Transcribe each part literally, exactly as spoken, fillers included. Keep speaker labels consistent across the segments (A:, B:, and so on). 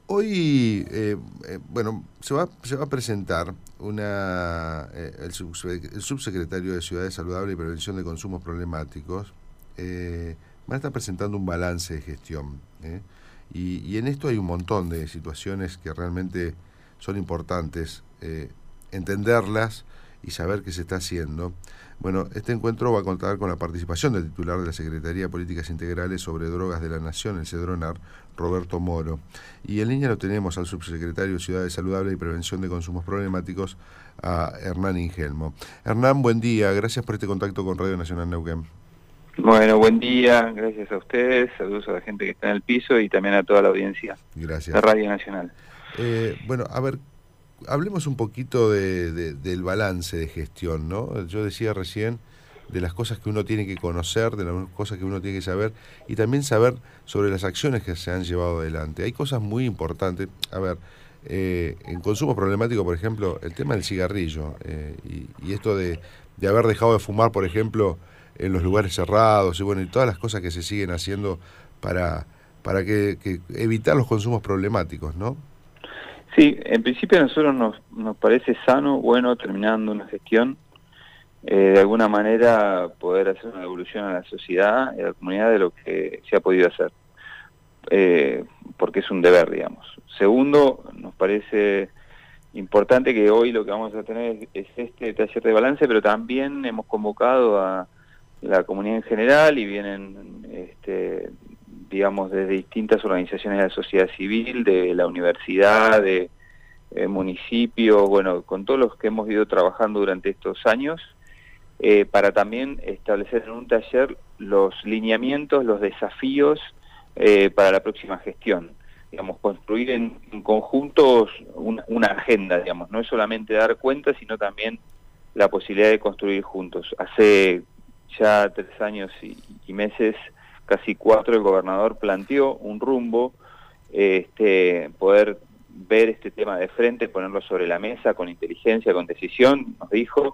A: Hoy, eh, eh, bueno, se va, se va a presentar una, eh, el, subse- el subsecretario de Ciudades Saludables y Prevención de Consumos Problemáticos, eh, van a estar presentando un balance de gestión. ¿eh? Y, y en esto hay un montón de situaciones que realmente son importantes eh, entenderlas y saber qué se está haciendo. Bueno, este encuentro va a contar con la participación del titular de la Secretaría de Políticas Integrales sobre Drogas de la Nación, el CEDRONAR, Roberto Moro. Y en línea lo tenemos al subsecretario de Ciudades Saludables y Prevención de Consumos Problemáticos, a Hernán Ingelmo. Hernán, buen día, gracias por este contacto con Radio Nacional Neuquén.
B: Bueno, buen día, gracias a ustedes, saludos a la gente que está en el piso y también a toda la audiencia de
A: Gracias.
B: Radio Nacional.
A: Eh, bueno, a ver, hablemos un poquito de, de, del balance de gestión, ¿no? Yo decía recién de las cosas que uno tiene que conocer, de las cosas que uno tiene que saber, y también saber sobre las acciones que se han llevado adelante. Hay cosas muy importantes. A ver, eh, en consumo problemático, por ejemplo, el tema del cigarrillo, eh, y, y esto de, de haber dejado de fumar, por ejemplo, en los lugares cerrados, y bueno, y todas las cosas que se siguen haciendo para, para que, que evitar los consumos problemáticos, ¿no?
B: Sí, en principio a nosotros nos, nos parece sano, bueno, terminando una gestión, eh, de alguna manera poder hacer una evolución a la sociedad y a la comunidad de lo que se ha podido hacer, eh, porque es un deber, digamos. Segundo, nos parece importante que hoy lo que vamos a tener es, es este taller de balance, pero también hemos convocado a la comunidad en general y vienen, este, digamos, desde distintas organizaciones de la sociedad civil, de la universidad, de eh, municipios, bueno, con todos los que hemos ido trabajando durante estos años, eh, para también establecer en un taller los lineamientos, los desafíos eh, para la próxima gestión. Digamos, construir en, en conjuntos una, una agenda, digamos, no es solamente dar cuenta, sino también la posibilidad de construir juntos. Hace ya tres años y, y meses, casi cuatro, el gobernador planteó un rumbo, este, poder ver este tema de frente, ponerlo sobre la mesa con inteligencia, con decisión, nos dijo.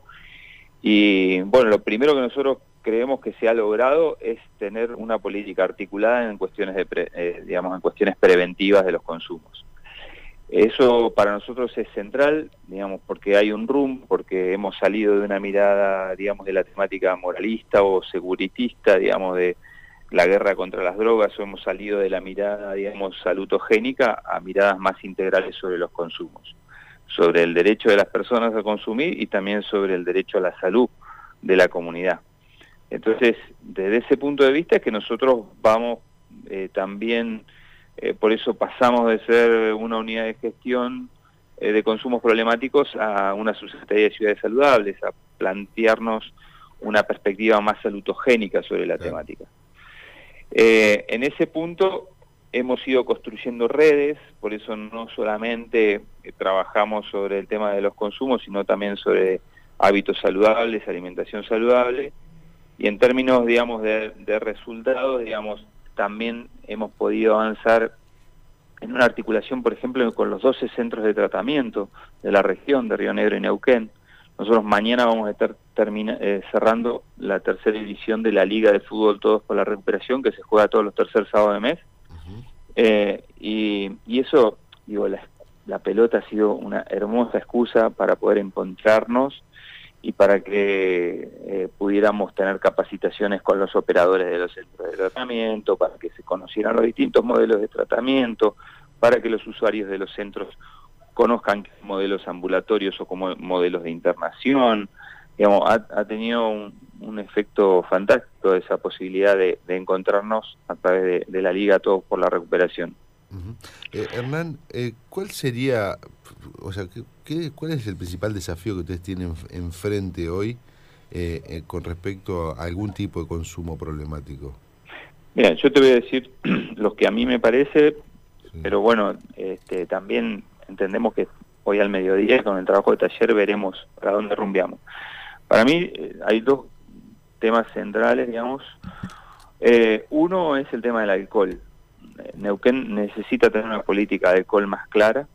B: Y bueno, lo primero que nosotros creemos que se ha logrado es tener una política articulada en cuestiones de pre, eh, digamos, en cuestiones preventivas de los consumos. Eso para nosotros es central, digamos, porque hay un rumbo, porque hemos salido de una mirada, digamos, de la temática moralista o seguritista, digamos, de la guerra contra las drogas, o hemos salido de la mirada, digamos, salutogénica a miradas más integrales sobre los consumos, sobre el derecho de las personas a consumir y también sobre el derecho a la salud de la comunidad. Entonces, desde ese punto de vista es que nosotros vamos eh, también... Eh, por eso pasamos de ser una unidad de gestión eh, de consumos problemáticos a una subsecretaría de Ciudades Saludables, a plantearnos una perspectiva más salutogénica sobre la
A: Claro.
B: temática. Eh, en ese punto hemos ido construyendo redes, por eso no solamente eh, trabajamos sobre el tema de los consumos, sino también sobre hábitos saludables, alimentación saludable, y en términos, digamos, de, de resultados, digamos, también hemos podido avanzar en una articulación, por ejemplo, con los doce centros de tratamiento de la región de Río Negro y Neuquén. Nosotros mañana vamos a estar termina, eh, cerrando la tercera edición de la Liga de Fútbol Todos por la Recuperación, que se juega todos los tercer sábados de mes.
A: Uh-huh.
B: Eh, y, y eso, digo, la, la pelota ha sido una hermosa excusa para poder encontrarnos y para que eh, pudiéramos tener capacitaciones con los operadores de los centros de tratamiento, para que se conocieran los distintos modelos de tratamiento, para que los usuarios de los centros conozcan modelos ambulatorios o como modelos de internación. Digamos, ha, ha tenido un, un efecto fantástico esa posibilidad de, de encontrarnos a través de, de la Liga Todos por la Recuperación.
A: Uh-huh. eh, Hernán, eh, ¿cuál sería, o sea, ¿qué, qué, cuál es el principal desafío que ustedes tienen enfrente hoy eh, eh, con respecto a algún tipo de consumo problemático?
B: Mira, yo te voy a decir lo que a mí me parece,
A: Sí.
B: pero bueno, este, también entendemos que hoy al mediodía con el trabajo de taller veremos para dónde rumbeamos. Para mí eh, hay dos temas centrales, digamos. Eh, uno es el tema del alcohol. Neuquén necesita tener una política de alcohol más clara,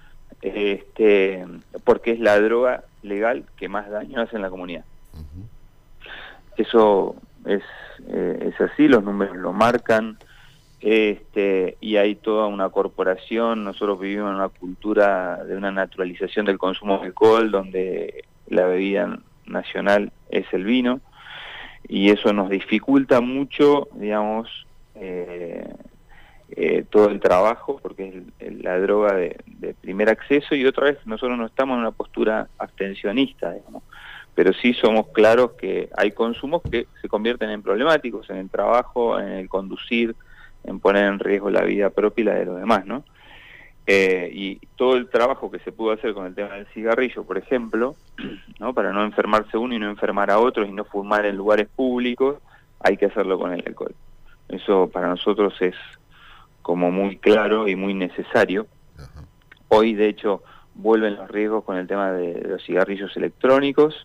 B: este, porque es la droga legal que más daño hace en la comunidad. Uh-huh. Eso es, eh, es así, los números lo marcan. este, y hay toda una corporación. Nosotros vivimos en una cultura de una naturalización del consumo de alcohol, donde la bebida nacional es el vino, y eso nos dificulta mucho, digamos, eh, eh, todo el trabajo, porque es el, el, la droga de, de primer acceso, y otra vez nosotros no estamos en una postura abstencionista, digamos, pero sí somos claros que hay consumos que se convierten en problemáticos en el trabajo, en el conducir, en poner en riesgo la vida propia y la de los demás, ¿no? Eh, y todo el trabajo que se pudo hacer con el tema del cigarrillo, por ejemplo, ¿no?, para no enfermarse uno y no enfermar a otros y no fumar en lugares públicos, hay que hacerlo con el alcohol. Eso para nosotros es como muy claro y muy necesario. Uh-huh. Hoy, de hecho, vuelven los riesgos con el tema de los cigarrillos electrónicos.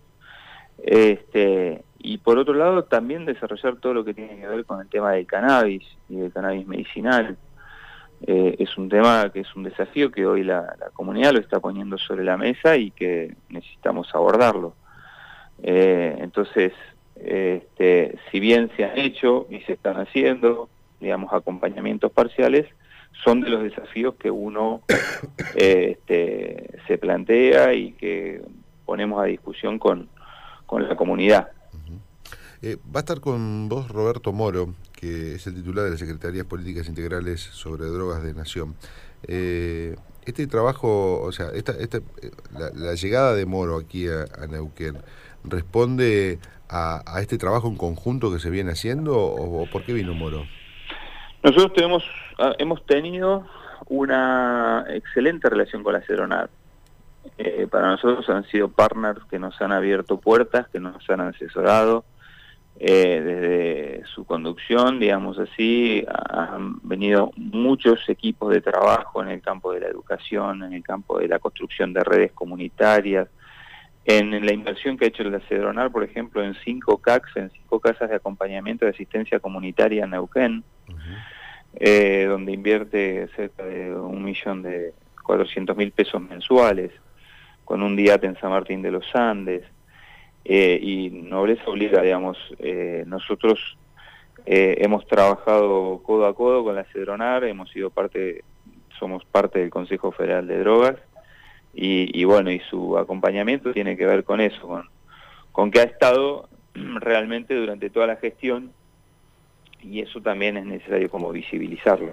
B: Este, y por otro lado, también desarrollar todo lo que tiene que ver con el tema del cannabis y del cannabis medicinal. Eh, es un tema que es un desafío que hoy la, la comunidad lo está poniendo sobre la mesa y que necesitamos abordarlo. Eh, entonces, este, si bien se han hecho y se están haciendo, digamos, acompañamientos parciales, son de los desafíos que uno eh, este, se plantea y que ponemos a discusión con, con la comunidad.
A: Eh, va a estar con vos Roberto Moro, que es el titular de la Secretaría de Políticas Integrales sobre Drogas de Nación. Eh, este trabajo, o sea, esta, esta, la, la llegada de Moro aquí a, a Neuquén, ¿responde a, a este trabajo en conjunto que se viene haciendo o, o por qué vino Moro?
B: Nosotros tenemos, hemos tenido una excelente relación con la CEDRONAD. Eh, para nosotros han sido partners que nos han abierto puertas, que nos han asesorado. Eh, desde su conducción, digamos así, han venido muchos equipos de trabajo en el campo de la educación, en el campo de la construcción de redes comunitarias, en la inversión que ha hecho la CEDRONAD, por ejemplo, en cinco C A Cs, en cinco casas de acompañamiento de asistencia comunitaria en Neuquén, uh-huh. eh, donde invierte cerca de un millón de cuatrocientos mil pesos mensuales, con un D I A T en San Martín de los Andes. Eh, y Nobleza Obliga, digamos, eh, nosotros eh, hemos trabajado codo a codo con la CEDRONAD, hemos sido parte, somos parte del Consejo Federal de Drogas, y, y bueno, y su acompañamiento tiene que ver con eso, con, con que ha estado realmente durante toda la gestión, y eso también es necesario como visibilizarlo.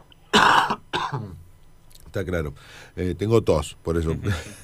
A: Está claro. Eh, tengo tos, por eso.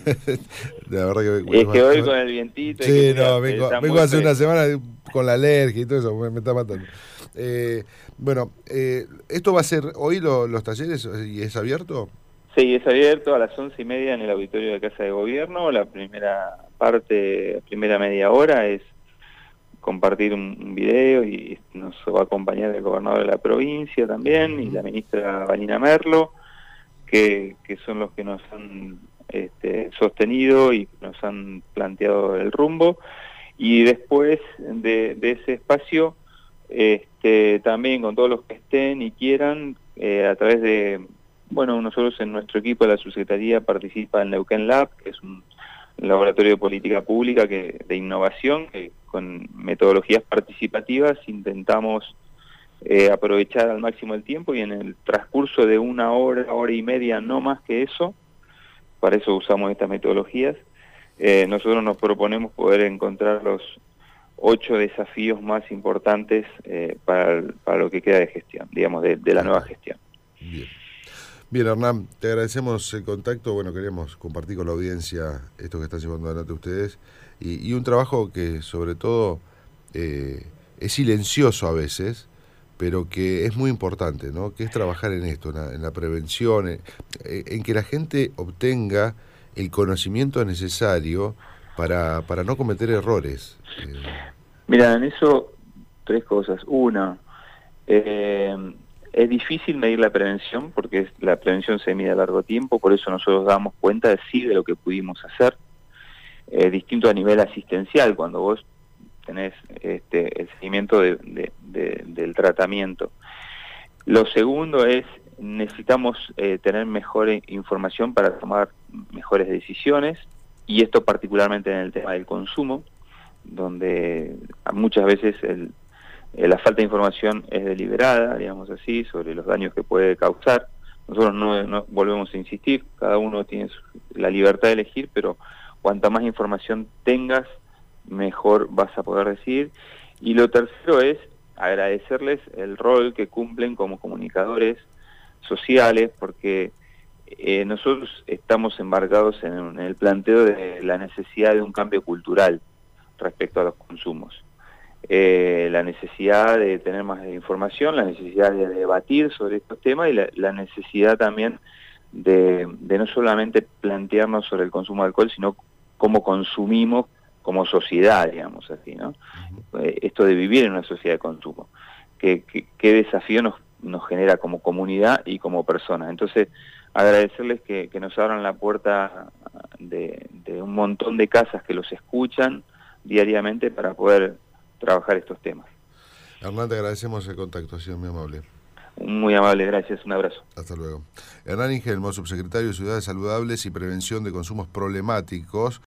A: La verdad que,
B: es que hoy con el vientito...
A: Sí, no, vengo, vengo hace una semana con la alergia y todo eso, me, me está matando. Eh, bueno, eh, ¿esto va a ser hoy lo, los talleres y es abierto?
B: Sí, es abierto a las once y media en el auditorio de Casa de Gobierno. La primera parte, la primera media hora es compartir un, un video, y nos va a acompañar el gobernador de la provincia también, uh-huh. y la ministra Vanina Merlo, Que, que son los que nos han este, sostenido y nos han planteado el rumbo. Y después de, de ese espacio, este, también con todos los que estén y quieran, eh, a través de, bueno, nosotros en nuestro equipo de la subsecretaría participa el Neuquén Lab, que es un laboratorio de política pública que, de innovación, que con metodologías participativas intentamos Eh, aprovechar al máximo el tiempo, y en el transcurso de una hora, hora y media, no más que eso, para eso usamos estas metodologías, eh, nosotros nos proponemos poder encontrar los ocho desafíos más importantes eh, para, el, para lo que queda de gestión, digamos, de, de la nueva gestión.
A: Bien. Bien, Hernán, te agradecemos el contacto. Bueno, queremos compartir con la audiencia esto que están llevando adelante ustedes, y, y un trabajo que sobre todo eh, es silencioso a veces, pero que es muy importante, ¿no? Que es trabajar en esto, en la, en la prevención, en, en que la gente obtenga el conocimiento necesario para, para no cometer errores. Eh...
B: Mira, en eso tres cosas. Una, eh, es difícil medir la prevención, porque la prevención se mide a largo tiempo, por eso nosotros damos cuenta de sí de lo que pudimos hacer. Eh, distinto a nivel asistencial, cuando vos tenés este, el seguimiento de, de, de, del tratamiento. Lo segundo es, necesitamos eh, tener mejor información para tomar mejores decisiones, y esto particularmente en el tema del consumo, donde muchas veces el, Eh, la falta de información es deliberada, digamos así, sobre los daños que puede causar. Nosotros no, no volvemos a insistir, cada uno tiene su, la libertad de elegir, pero cuanta más información tengas, mejor vas a poder decir. Y lo tercero es agradecerles el rol que cumplen como comunicadores sociales, porque eh, nosotros estamos embarcados en, en el planteo de la necesidad de un cambio cultural respecto a los consumos. Eh, la necesidad de tener más información, la necesidad de debatir sobre estos temas y la, la necesidad también de, de no solamente plantearnos sobre el consumo de alcohol, sino cómo consumimos como sociedad, digamos así, ¿no? Uh-huh. Eh, esto de vivir en una sociedad de consumo, qué, qué, qué desafío nos, nos genera como comunidad y como personas. Entonces, agradecerles que, que nos abran la puerta de, de un montón de casas que los escuchan diariamente para poder trabajar estos temas.
A: Hernán, te agradecemos el contacto, ha sido muy amable.
B: Muy amable, gracias, un abrazo.
A: Hasta luego. Hernán Ingelmo, subsecretario de Ciudades Saludables y Prevención de Consumos Problemáticos.